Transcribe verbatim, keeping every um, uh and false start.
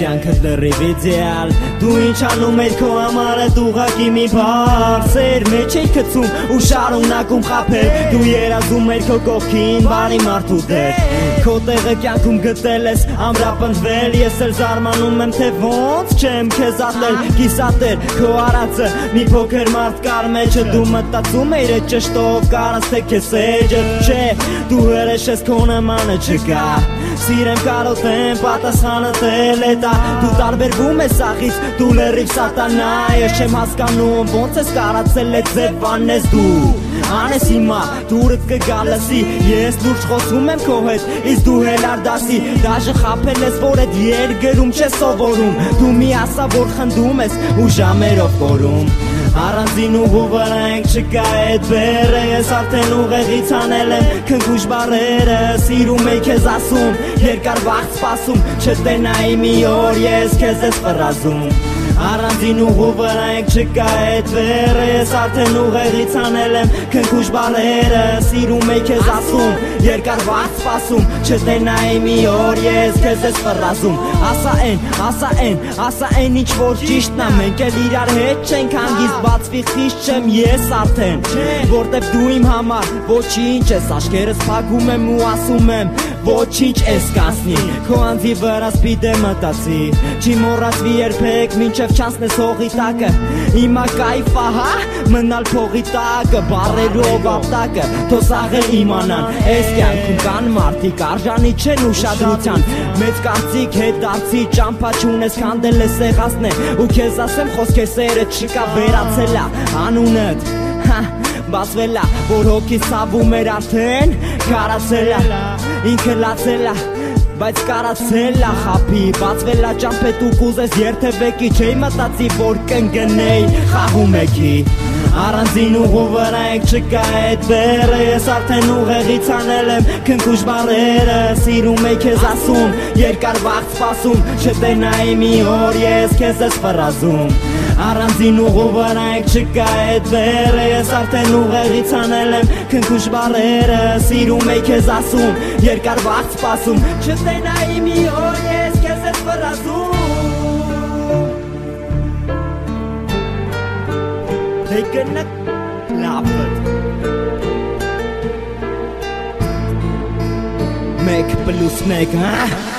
կյանքդ լրիվ իդեալ Դու ինչ անում էր քո համար է ուղղակի մի բառ Սեր մեջ էի գցում ու շարունակում խաբել Դու երազում էր քո կողքին բարի մարդու դեր Քո տեղը կյանքում գտել ես ամրապնդվել Ես էլ զարմանում եմ թե ոնց չեմ քեզ ատել Կիսատեր քո արածը մի փոքր մարդ կար մեջը Դու մտածում էիր այդ ճշտով կարած թե քեզ էջը Չէ դու հրեշ ես քո նմանը չկա Սիրեմ կարոտեմ պատասխանը տել է տա Դու տարբերվում ես աղից դու լրիվ սատանա Ես չեմ հասկանում ոնց ես կարացել է ձև անես դու Անես հիմա դուրդ կգալսի Ես լուրջ խոսում եմ քո հետ Իսկ դու հելար դասի Դաժը խապել ես որ էդ երգերում չես սովորում Դու մի ասա որ խնդում ես ու ժամերով կորում Առանձին ուղու վրա ենք չկա էդ բերը Ես արդեն ուղեղից անել եմ քնքուշ բարերը Սիրում էի քեզ ասում երկար վաղ սպասում Չտենայի մի օր ես քեզ ես ֆրազում Առանձին ուղու վրա ենք չկա էդ բերը Ես արդեն ուղեղից անել եմ քնքուշ բարերը Սիրում էի քեզ ասում երկար վաղ սպասում Չտենայի մի օր ես քեզ ես ֆրազում Ասա են, ասա են, ասա են ինչ որ ճիշտն է Մենք էլ իրար հետ չենք հանգիստ Բացվի խիստ չեմ ես արդեն Որտև դու իմ համար ոչինչ ես Աշկերս փակում եմ ու ասում եմ Ոչինչ ես կասնի Քո անձի վրա սպիտե մտածի Չի մոռացվի երբեք մինչև չանցնես հողի տակը Հիմա կայֆա հա մնալ փողի տակը Բարերով ապտակը Թո սաղել իմանան Էս կյանքում կան մարդիկ արժանի չեն ուշադրության Մեծ կարծիք հետ արծի ճամփա չունես քանդել ես սեղասն է Ու քեզ ասեմ խոսքեր սերը չկա վերացել է անունդ Բացվել է որ հոգի սավում էր արդեն Կարացել է ինքը լացել է Բայց կարացել է խապի Բացվել է ճամփետ ու կուզես երթևեկի Չէի մտածի որ կընկնեի խաղում եկի Առանձին ուղու վրա ենք չկա էդ բերը Ես արդեն ուղեղից անել եմ քնքուշ բարերը Սիրում էի քեզ ասում երկար վաղ սպասում Չտենայի մի օր ես քեզ ես ֆրազում Առանձին ուղու վրա ենք չկա էդ բերը Ես արդեն ուղեղից անել եմ քնքուշ բարերը Սիրում էի քեզ ասում երկար վաղ սպասում Չտենայի մի օր ես քեզ ես ֆրազում Taken a lapet Make plus make, huh?